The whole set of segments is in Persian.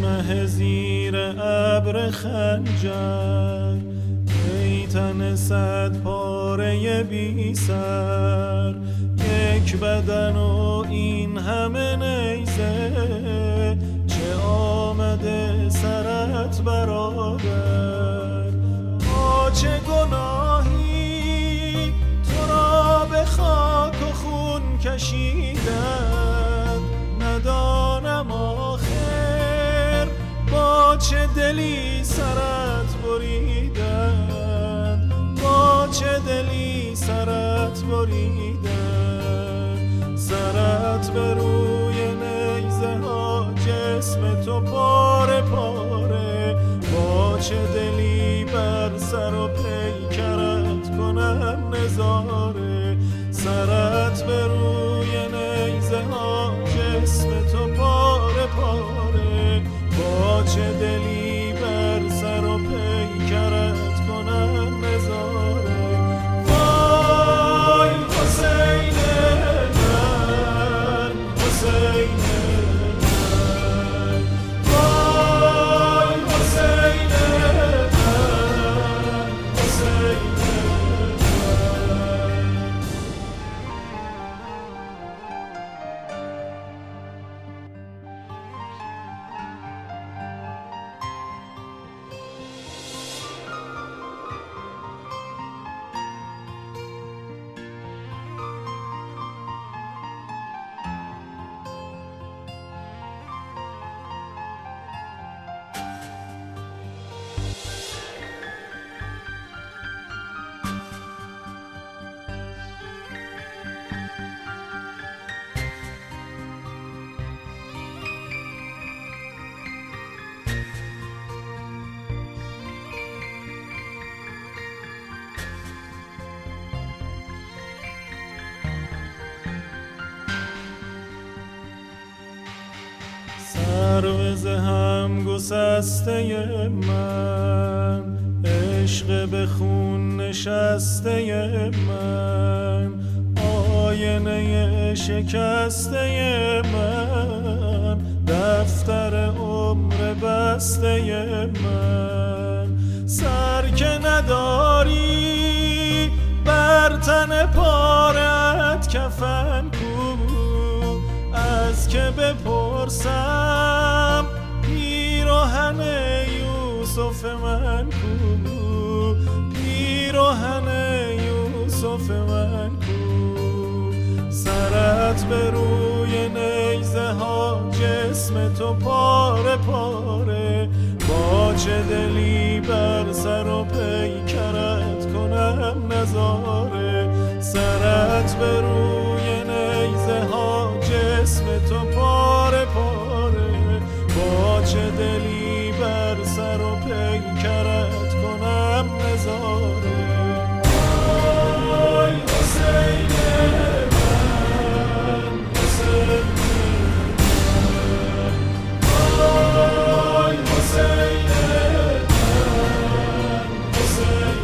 شه زیر ابر خنجر، ای تن صد پاره بی سر، یک بدن و این همه نیزه، چه آمده سرت برادر؟ ما چه گناهی تو را به خاک و خون کشیدن، ندانم آخر با چه دلی سرت بریدن، با چه دلی سرت بریدن. سرت به روی نیزه ها جسم تو پاره پاره، با چه دلی بر سر و پیکرت کنم نظاره. سرت به روی نیزه ها جسم تو پاره پاره، با چه دلی بر سر و پیکرت کنم نظاره. وای حسین من، حسین من، وای حسین من، حسین سرو ز هم گسسته من، عشق به خون نشسته من، آینه شکسته من، دفتر عمر بسته من. سر که نداری بر تن پارت کفن کو، از که بپرسم پیراهن یوسف من کو، پیراهن یوسف من کو. سرت به روی نیزه ها جسم تو پاره پاره، با چه دلی بر سر و پیکرت کنم نظاره. سرت به روی نیزه ها جسم تو پاره پاره، با چه دلی بر سر و پیکرت کنم نظاره. وای حسین من، حسین من، وای حسین من، حسین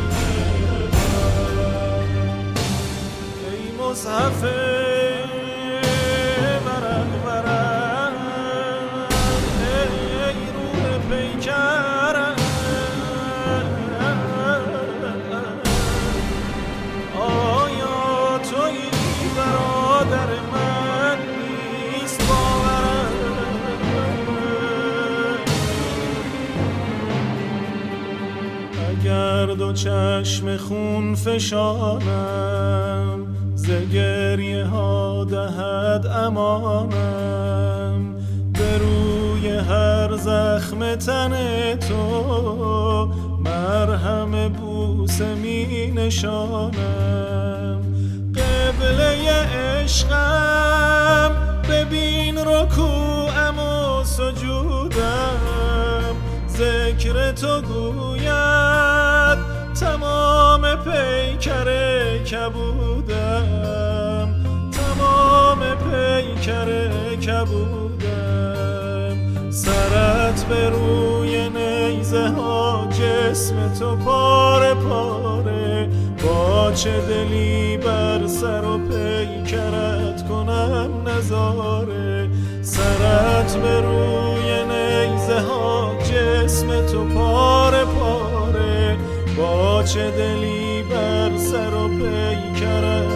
من. ای مصحف دو چشم خون فشانم، ز گریه ها دهد امانم، به روی هر زخم تن تو مرهم بوسه می نشانم. قبله عشقم ببین رکوعم و سجودم، ذکر تو گوید تمام پیکر کبودم، تمام پیکر کبودم. سرت به روی نیزه ها جسم تو پاره پاره، با چه دلی بر سر و پیکرت کنم نظاره، سرت به روی نیزه ها جسم تو پاره پاره، با چه دلی بر سر و پیکرت